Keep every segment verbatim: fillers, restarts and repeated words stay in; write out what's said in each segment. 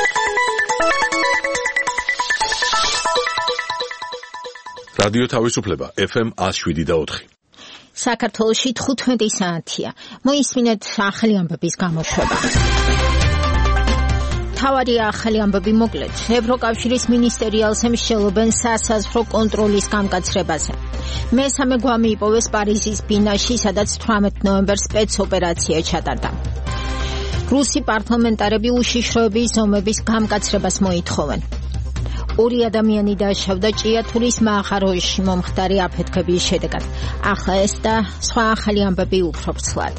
რადიო თავისუფლება ეფ ემ one oh seven და four. საქართველოში თხუთმეტი საათია. მოისმინეთ ახალი ამბების გამოშვება. თავარი ახალი ამბები მოკლედ. ევროკავშირის მინისტერიალს ემსჯელობენ სასაზღვრო კონტროლის გამკაცრებაზე. მესამე გვამი იპოვეს პარიზის ბინაში, სადაც თვრამეტ ნოემბერს სპეცოპერაცია ჩატარდა. რუსი პარლამენტარები უშიშროების ზომების გამკაცრებას მოითხოვენ. ორი ადამიანი დააშავდა ჭიათურის მაღაროში მომხდარი აფეთქების შედეგად. ახლა ეს და სხვა ახალი ამბები უფრო ვრცლად.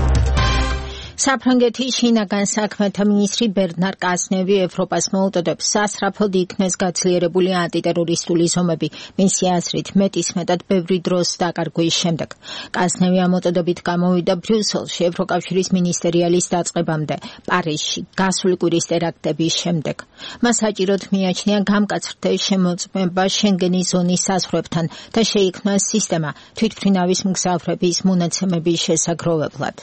საფრანგეთის შინაგან საქმეთა მინისტრი ბერნარ კაზნევი ევროპას მოუდოდებს სასწრაფოდ იქნეს გაძლიერებული ანტიტერორისტული ზომები მისი აზრით მეტისმეტად ბევრი დროს დაკარგვის შემდეგ. კაზნევი ამოტოდებით გამოვიდა ბრიუსელში ევროკავშირის მინისტერიალის დაწყებამდე პარიზში გასული კვირის ტერაქტების შემდეგ. მას საჭიროდ მიაჩნია გამკაცრდეს შემოწმება შენგენის ზონის საზღვრებთან და შეიქმნა სისტემა თვითმფრინავის მგზავრების მონაცემების შესაგროვებლად.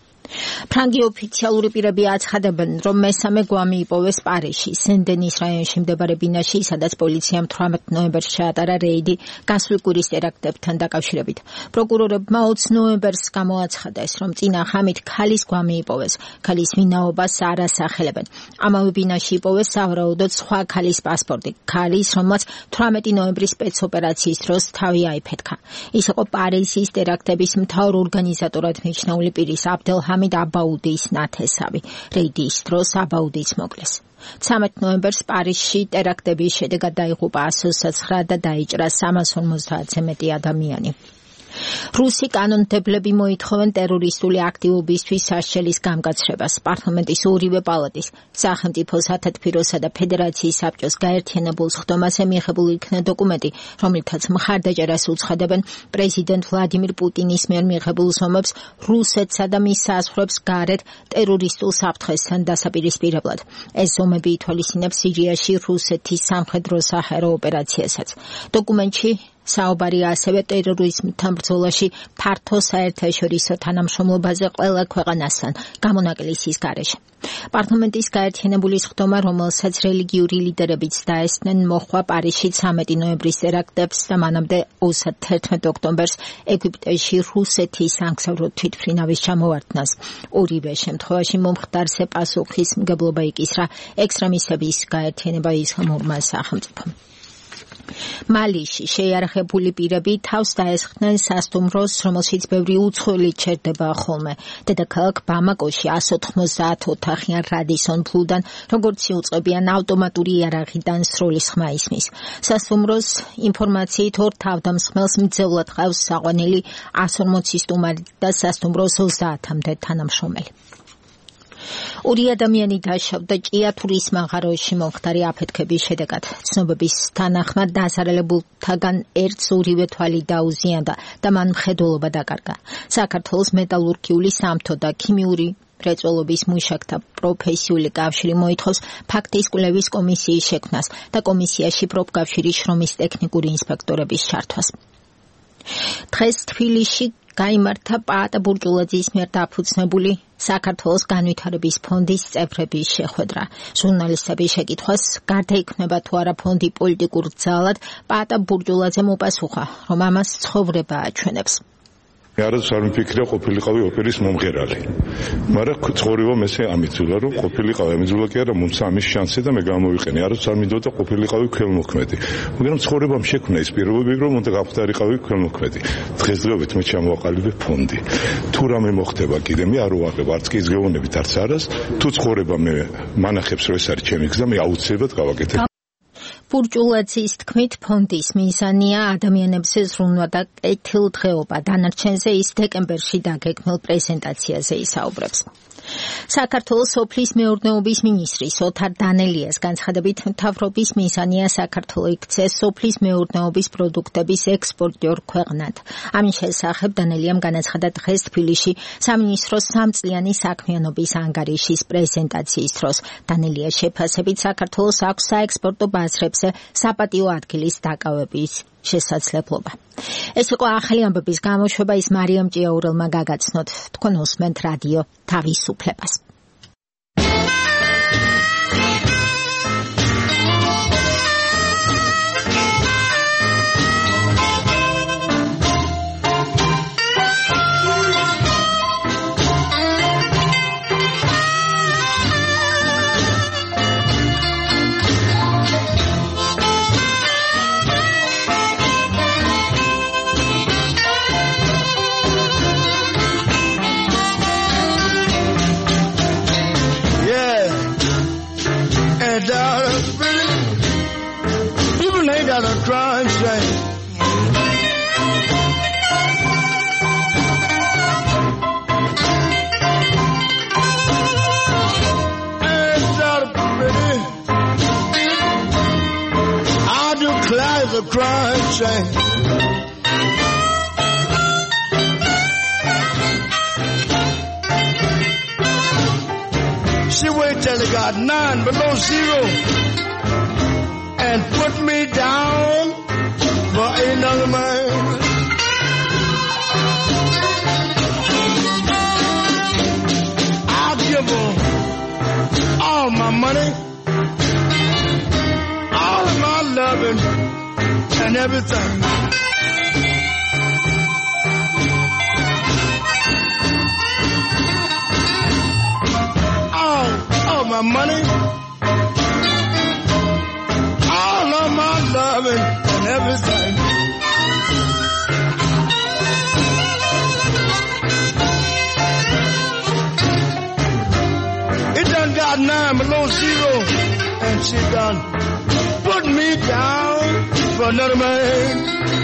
ფრანგი ოფიციალური პირები აცხადებენ, რომ მესამე გვამი იპოვეს პარიზში, სენ-დენის რაიონში მდებარე ბინაში, სადაც პოლიციამ თვრამეტ ნოემბერს ჩაატარა რეიდი გასული კვირის ტერაქტებთან დაკავშირებით. პროკურორებმა ოცი ნოემბერს გამოაცხადეს, რომ წინა ღამით ქალის გვამი იპოვეს. ქალის ვინაობას არ ასახელებენ. ამავე ბინაში იპოვეს სავარაუდოდ სხვა ქალის პასპორტი. ქალის, რომელმაც თვრამეტი ნოემბრის სპეცოპერაციის დროს თავი აიფეთქა. ის იყო პარიზის ტერაქტების მთავარ ორგანიზატორად მიჩნეული პირის აბდელ ამით აბაუდის ნათესავი. რეიდის დროს აბაუდიც მოკლეს. ცამეტ ნოემბერს პარიზში ტერაქტების შედეგად დაიღუპა one hundred nine და დაიჭრა three hundred fifty-ზე მეტი ადამიანი. რუსი კანონმდებლები მოითხოვენ ტერორისტული აქტივობისთვის სასჯელის გამკაცრებას. პარლამენტის ორივე პალატის, სახელმწიფო სათათბიროსა და ფედერაციის საბჭოს გაერთიანებულ სხდომაზე მიღებული იქნა დოკუმენტი, რომლითაც მხარდაჭერას უცხადებენ პრეზიდენტ ვლადიმირ პუტინის მიერ მიღებულ ზომებს რუსეთსა და მის საზღვრებს გარეთ ტერორისტულ საფრთხესთან დასაპირისპირებლად. ეს ზომები ითვალისწინებს სირიაში რუსეთის სამხედრო საჰაერო ოპერაციასაც. დოკუმენტში საუბარია ასევე ტერორიზმთან ბრძოლაში ფართო საერთაშორისო თანამშრომლობაზე ყველა ქვეყანასთან გამონაკლისის გარეშე. პარლამენტის გაერთიანებული სხდომა, რომელსაც რელიგიური ლიდერებიც დაესწნენ, მოხვა პარიზში ცამეტი ნოემბრის ტერაქტებს და მანამდე თერთმეტ ოქტომბერს ეგვიპტეში რუსეთის სამგზავრო თვითმფრინავის ჩამოვარდნას. ორივე შემთხვევაში მომხდარზე პასუხისმგებლობა იკისრა ექსტრემისტების გაერთიანება ისლამურმა სახელმწიფომ. მალიში შეიარაღებული პირები თავს დაესხნენ სასტუმროს, რომელშიც ბევრი უცხოელი ჩერდება ხოლმე. დედაქალაქ ბამაკოში one hundred ninety ოთახიან რადისონ ბლუდან, როგორც იუწყებიან ავტომატური იარაღიდან სროლის ხმა ისმის. სასტუმროს ინფორმაციით ორ თავდამსხმელს მძევლად ყავს საყვანილი one hundred forty სტუმარი და სასტუმროს ოცდაათამდე თანამშრომელი. ორი ადამიანი დააშავდა ჭიათურის მაღაროში მომხდარი აფეთქების შედეგად. ცნობების თანახმად დასარელებულთაგან ერთს ორივე თვალი დაუზიანდა და მან მხედველობა დაკარგა. საქართველოს მეტალურგიული სამთო და ქიმიური მრეწველობის მუშაკთა პროფესიული კავშირი მოითხოვს ფაქტის კვლევის კომისიის შექმნას და კომისიაში პროფკავშირის შრომის ტექნიკური ინსპექტორების ჩართვას. დღეს თბილისში გაიმართა პაატა ბურჯულაძის მიერ დაფუძნებული საქართველოს განვითარების ფონდის წევრების შეხვედრა. ჟურნალისტების შეკითხვას გარდა იქნება თუ არა ფონდი პოლიტიკურ ძალად, პაატა ბურჯულაძემ უპასუხა, რომ ამას ცხოვრება აჩვენებს. არც არ მიფიქრია ყოფილიყავი ოპერის მომღერალი. მაგრამ ცხოვრება მესე ამიძულა, რომ ყოფილიყავი ამიძულა კი არა, მომცა ამის შანსი და მე გამოვიყენე. არც არ მინდოდა ყოფილიყავი ქველმოქმედი. მაგრამ ცხოვრებამ შექმნა ის პირობები, რომ უნდა გავხდარიყავი ქველმოქმედი. დღესდღეობით მე ჩამოვაყალიბე ფონდი. თუ რამე მოხდება კიდე მე არ უაღებ არც კი ის გეუბნებით არც არას, თუ ცხოვრება მე მანახებს რომ ეს არის ჩემი გზა, მე აუცილებლად გავაკეთებ. ბურჯულაძის თქმით, ფონდის მიზანია ადამიანებზე ზრუნვა და კეთილდღეობა. დანარჩენზე ის დეკემბერში დაგეგმილ პრეზენტაციაზე ისაუბრებს. საქართველოს სოფლის მეურნეობის მინისტრის ოთარ დანელიას განცხადებით, მთავრობის მიზანია საქართველო იქცეს სოფლის მეურნეობის პროდუქტების ექსპორტიორ ქვეყნად. ამის შესახებ დანელიამ განაცხადა დღეს თბილისში სამინისტროს სამწლიანი საქმიანობის ანგარიშის პრეზენტაციის დროს. დანელიას შეფასებით საქართველოს აქვს საექსპორტო ბაზრებზე საპატიო ადგილის დაკავების შესაძლებლობა. ეს იყო ახალი ამბების გამოშვება, ის მარიამ ჭიაურელმა გაგაცნოთ. თქვენ უსმენთ რადიო თავისუფლებას. crying shame. She waited till it got nine below zero and put me down for another man. I'll give her all my money, all of my loving and everything. All of my money, all of my loving and everything. It done got nine below zero, and she done put me down for another man.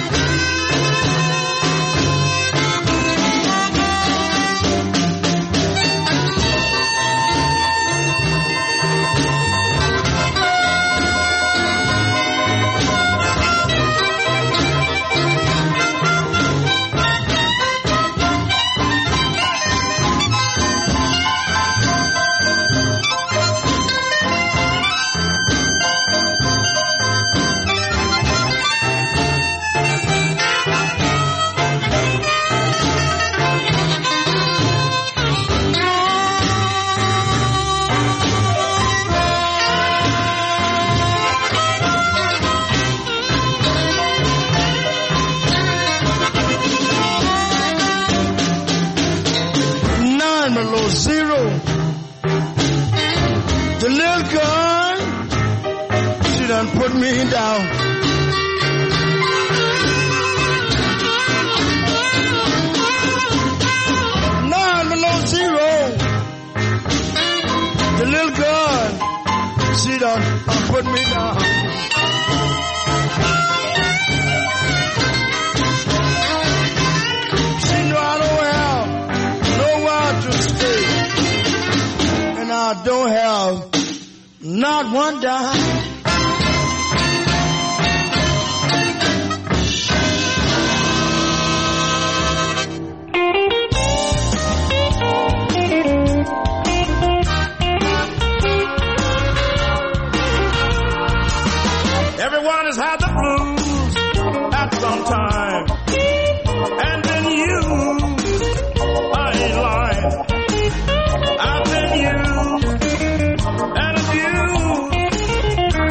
Zero. The little girl, she done put me down. Nine below zero. The little girl, she done uh, put me down. She know I don't have nowhere to stay, and I don't have not one dime. Everyone has had the blues at some time, and then you, I ain't lying, I've been used and abused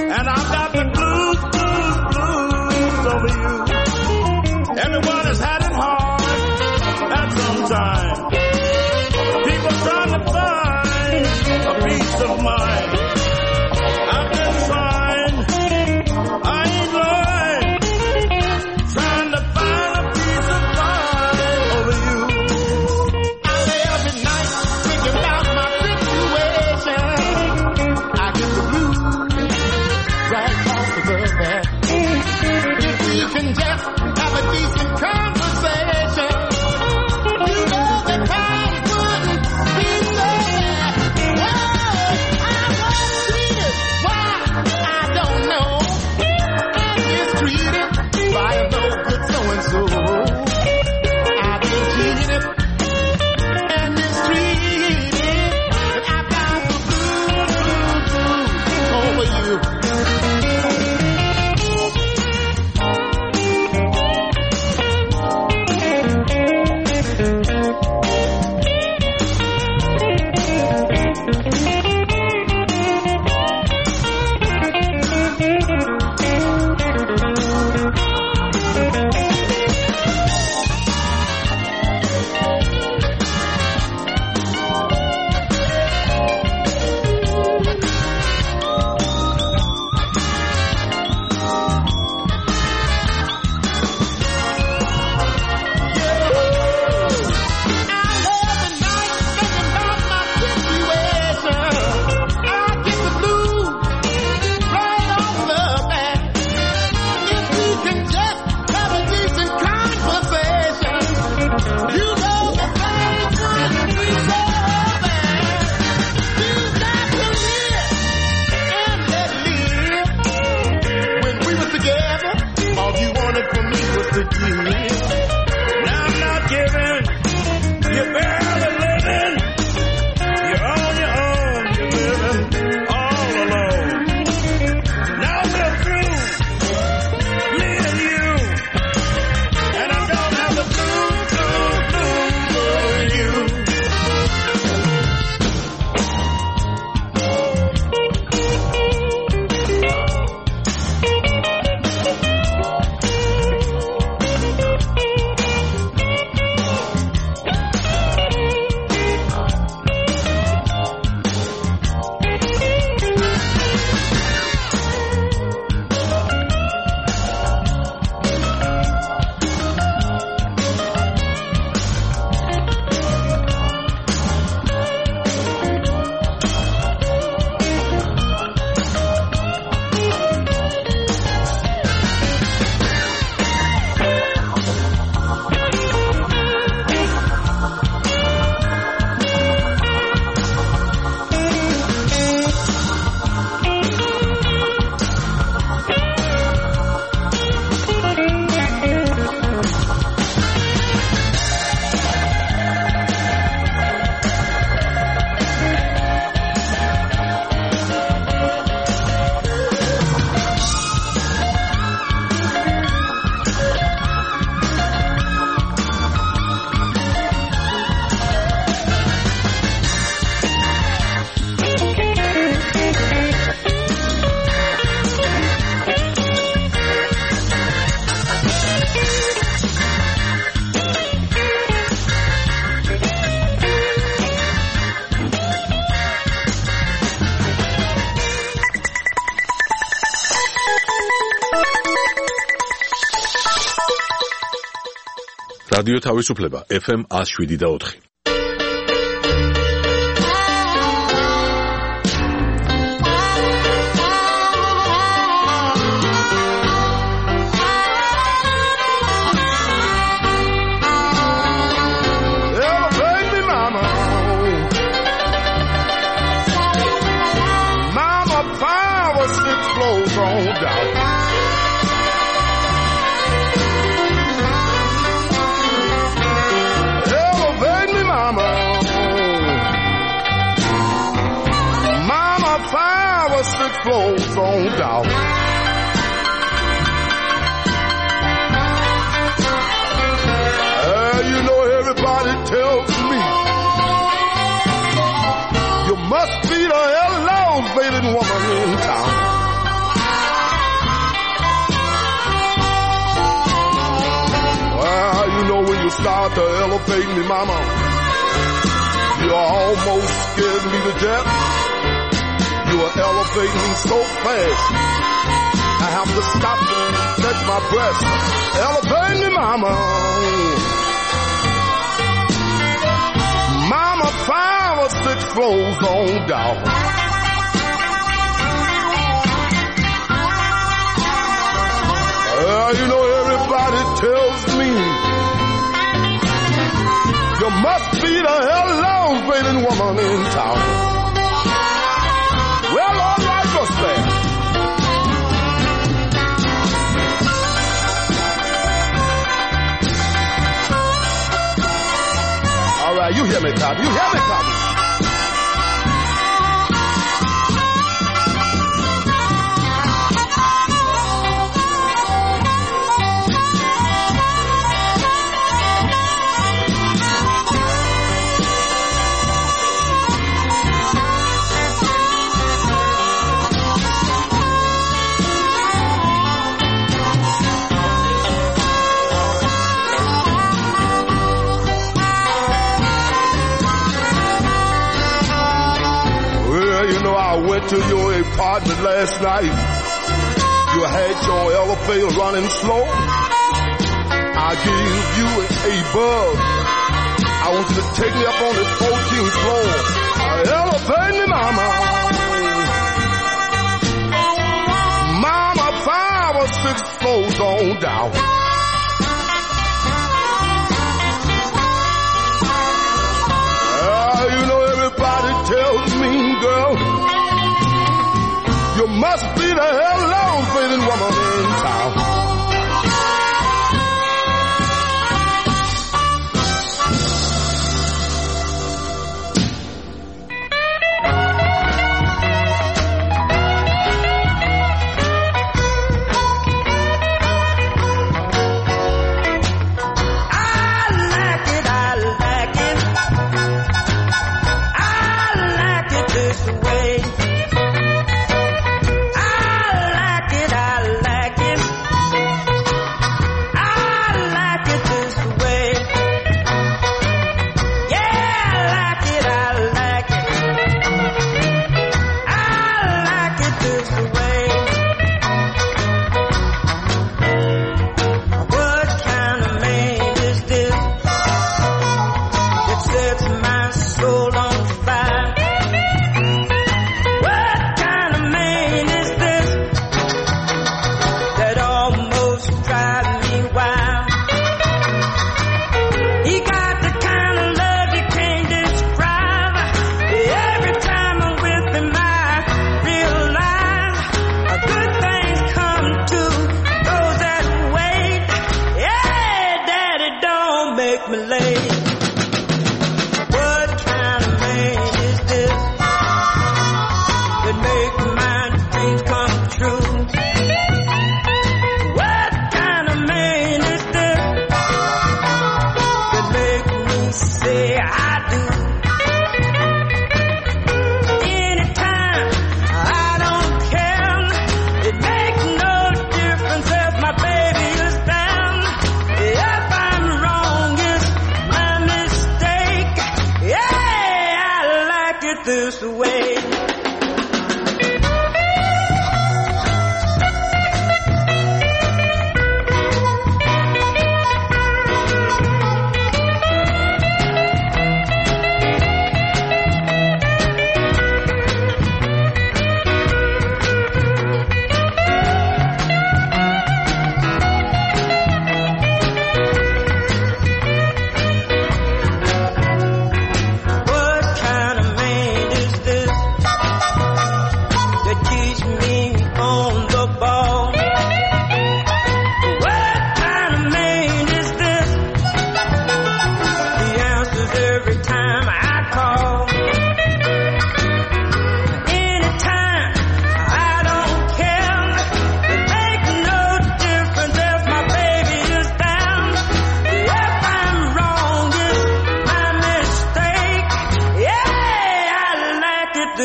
რადიო თავისუფლება ეფ ემ one oh seven და four. Flows on down. Uh, you know everybody tells me you must be the elevated woman in town. Well, you know when you start to elevate me, mama, you almost scared me to death. You are elevating me so fast, I have to stop and catch my breath. Elevate me, mama. Mama, five or six floors on down. Well, you know everybody tells me you must be the elevating woman in town. Well, all right, what's that? All right, you hear me, Tommy. You hear me, Tommy. To your apartment last night, you had your elevator running slow. I gave you an A bug. I want you to take me up on this fourteenth floor. Elevate me, mama. Mama, five or six floors on down. Uh, you know everybody tells me, girl, you must be the elevating woman in town. This way.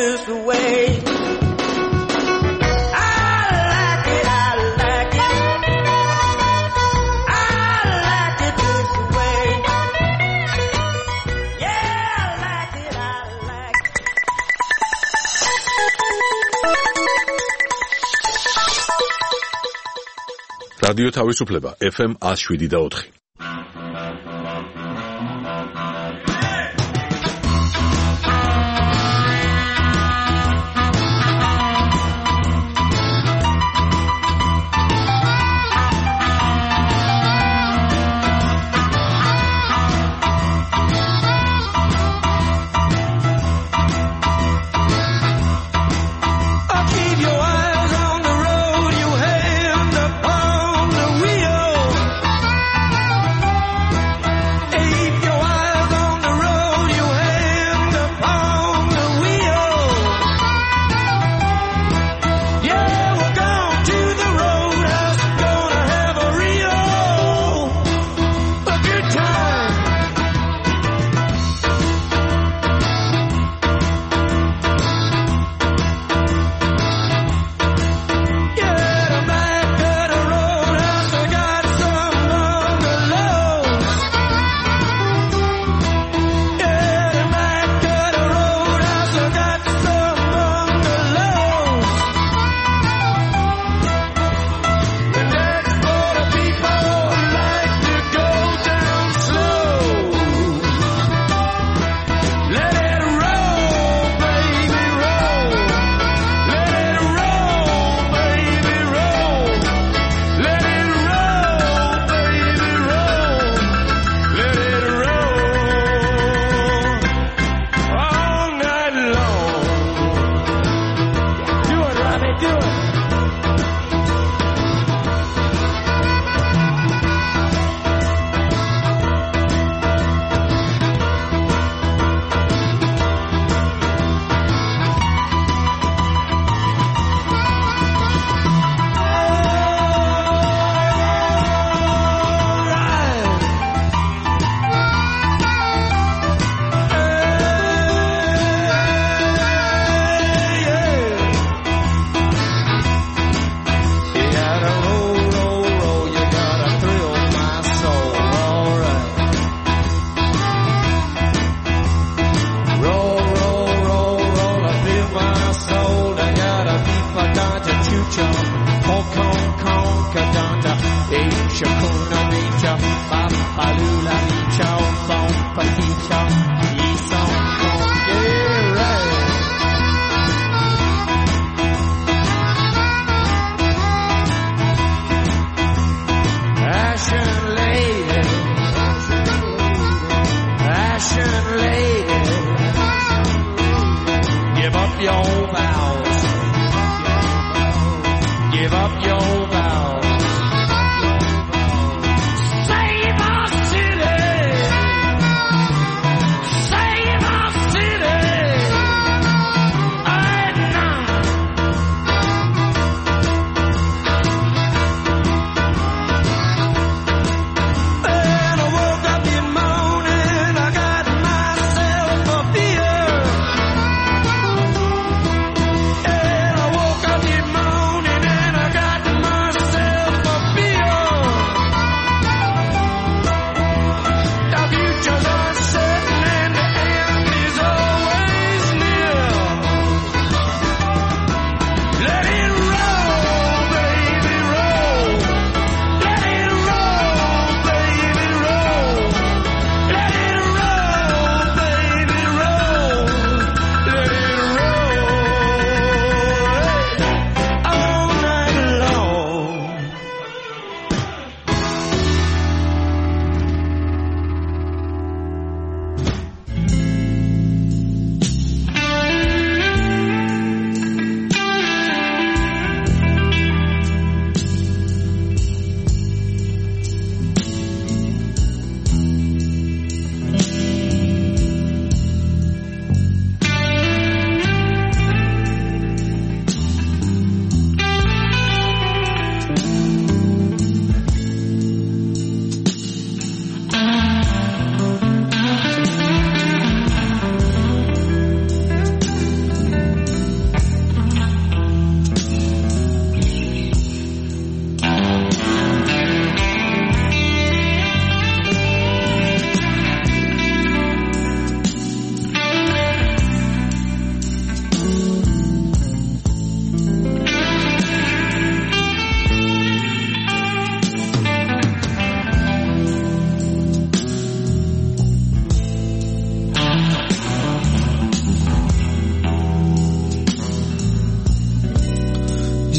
this way. რადიო თავისუფლება ეფ ემ one oh seven და four.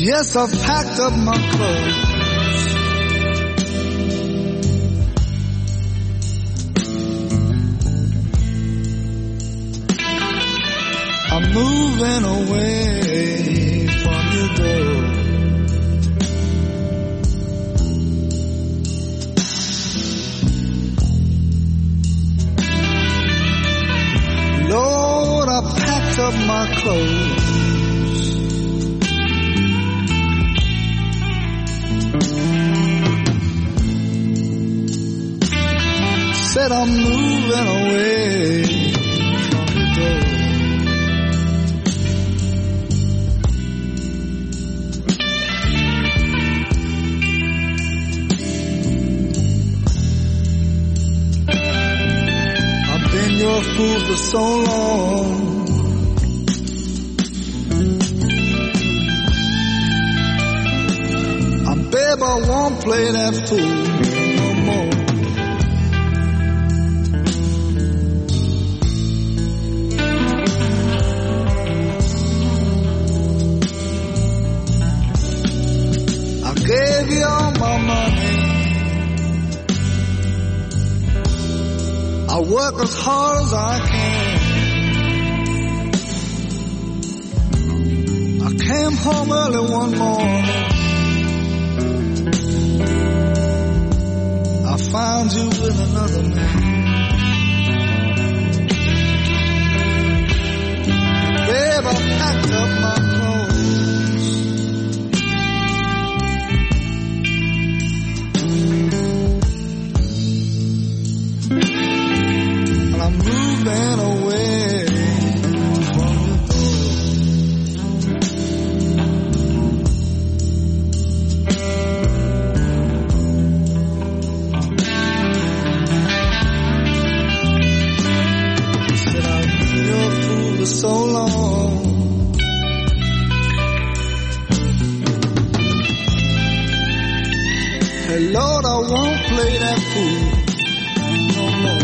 Yes, I've packed up my clothes. I'm moving away from you, girl. Lord, I packed up my clothes. Said I'm moving away from the door. I've been your fool for so long. I babe, I won't play that fool no more. Gave you all my money. I work as hard as I can. I came home early one morning. I found you with another man. Babe, I packed up my clothes. I'm moving away from the door. Said I've been your fool for so long. Hey Lord, I won't play that fool no more.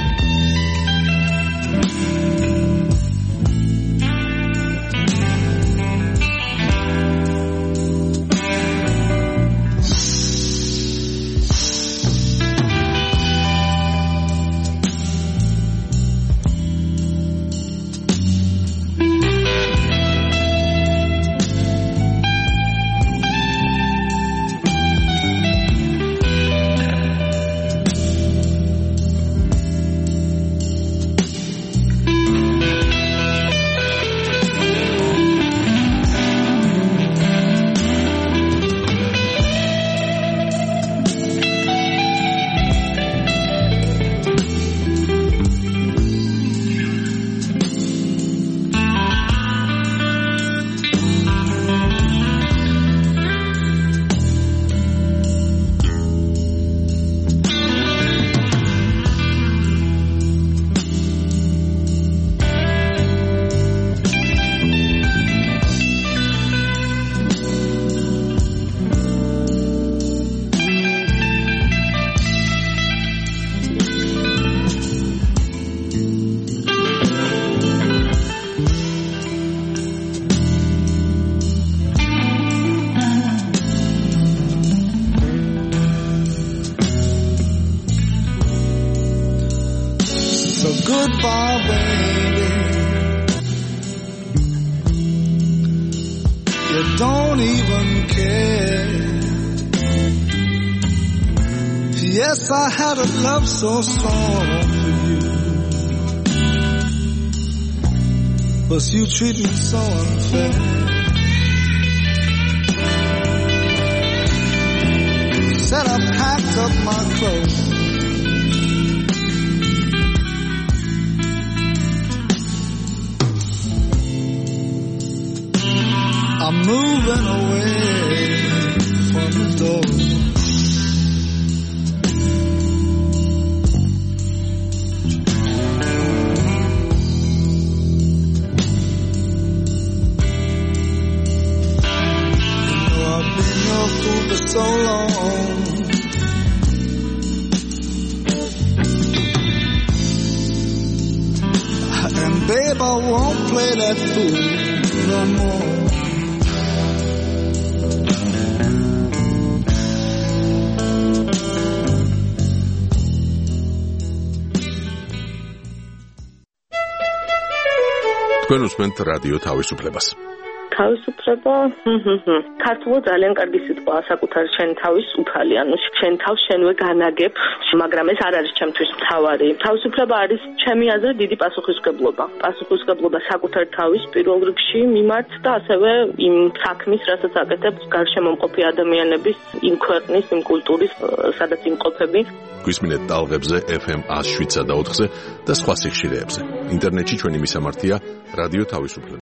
Goodbye, baby. You don't even care. Yes, I had a love so strong for you, but you treat me so unfair. Said I packed up my clothes. I'm moving away from the door. You know I've been your fool for so long. And babe, I won't play that fool no more. თქვენ უსმენთ რადიო თავისუფლებას. თავისუფლება, ქართულად ძალიან კარგი სიტყვაა საკუთარი შენ თავის უფალი, ანუ შენ თავს შენვე განაგებ, მაგრამ ეს არ არის ჩემთვის მთავარი. თავისუფლება არის ჩემი აზრით დიდი პასუხისმგებლობა. პასუხისმგებლობა საკუთარ თავის პირველ რიგში მიმართ და ასევე იმ საქმის, რასაც აკეთებ გარშემომყოფი ადამიანების, იმ ქვეყნის, იმ კულტურის, სადაც იმყოფები. გვისმინეთ ტალღებზე ეფ ემ ათს შვიდსა და ოთხზე და სხვა სიხშირეებზე. ინტერნეტში ჩვენი მისამართია რადიო თავისუფლება.